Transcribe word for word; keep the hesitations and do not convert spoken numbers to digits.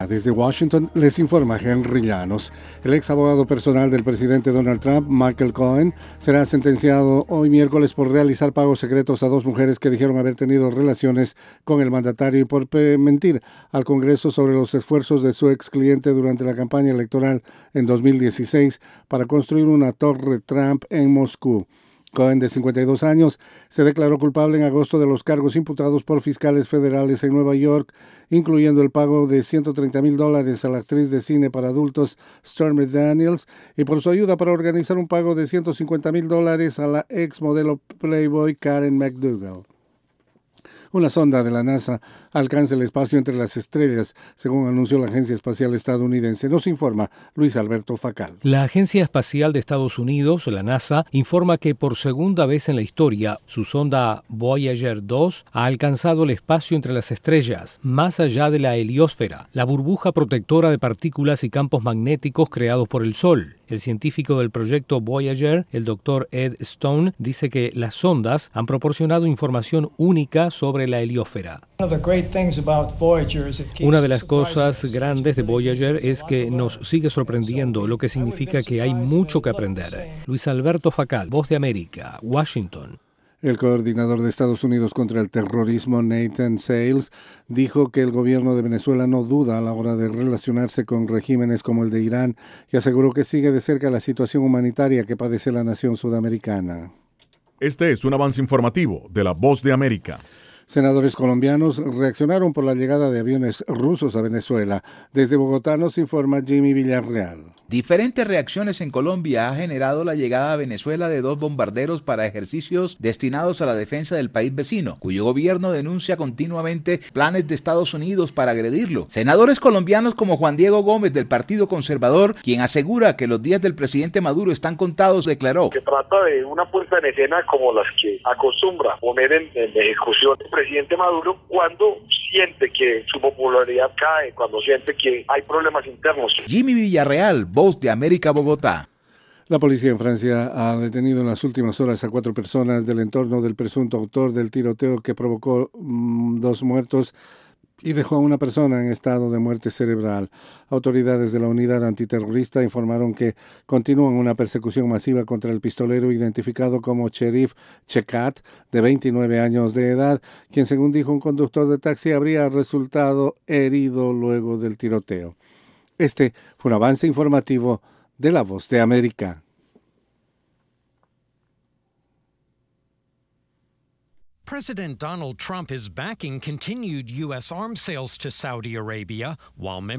Desde Washington les informa Henry Llanos. El ex abogado personal del presidente Donald Trump, Michael Cohen, será sentenciado hoy miércoles por realizar pagos secretos a dos mujeres que dijeron haber tenido relaciones con el mandatario y por mentir al Congreso sobre los esfuerzos de su ex cliente durante la campaña electoral en dos mil dieciséis para construir una torre Trump en Moscú. Cohen, de cincuenta y dos años, se declaró culpable en agosto de los cargos imputados por fiscales federales en Nueva York, incluyendo el pago de ciento treinta mil dólares a la actriz de cine para adultos Stormy Daniels y por su ayuda para organizar un pago de ciento cincuenta mil dólares a la ex modelo Playboy Karen McDougal. Una sonda de la NASA alcanza el espacio entre las estrellas, según anunció la Agencia Espacial Estadounidense. Nos informa Luis Alberto Facal. La Agencia Espacial de Estados Unidos, la NASA, informa que por segunda vez en la historia, su sonda Voyager dos ha alcanzado el espacio entre las estrellas, más allá de la heliosfera, la burbuja protectora de partículas y campos magnéticos creados por el Sol. El científico del proyecto Voyager, el doctor Ed Stone, dice que las sondas han proporcionado información única sobre la heliosfera. Una de las cosas grandes de Voyager es que nos sigue sorprendiendo, lo que significa que hay mucho que aprender. Luis Alberto Facal, Voz de América, Washington. El coordinador de Estados Unidos contra el terrorismo, Nathan Sales, dijo que el gobierno de Venezuela no duda a la hora de relacionarse con regímenes como el de Irán y aseguró que sigue de cerca la situación humanitaria que padece la nación sudamericana. Este es un avance informativo de la Voz de América. Senadores colombianos reaccionaron por la llegada de aviones rusos a Venezuela. Desde Bogotá nos informa Jimmy Villarreal. Diferentes reacciones en Colombia ha generado la llegada a Venezuela de dos bombarderos para ejercicios destinados a la defensa del país vecino, cuyo gobierno denuncia continuamente planes de Estados Unidos para agredirlo. Senadores colombianos como Juan Diego Gómez del Partido Conservador, quien asegura que los días del presidente Maduro están contados, declaró: Se trata de una puesta en escena como las que acostumbra poner en, en ejecución el presidente Maduro cuando siente que su popularidad cae, cuando siente que hay problemas internos. Jimmy Villarreal, Voz de América, Bogotá. La policía en Francia ha detenido en las últimas horas a cuatro personas del entorno del presunto autor del tiroteo que provocó mmm, dos muertos y dejó a una persona en estado de muerte cerebral. Autoridades de la unidad antiterrorista informaron que continúan una persecución masiva contra el pistolero identificado como Cherif Chekat, de veintinueve años de edad, quien, según dijo un conductor de taxi, habría resultado herido luego del tiroteo. Este fue un avance informativo de La Voz de América. President Donald Trump is backing continued U S arms sales to Saudi Arabia, while members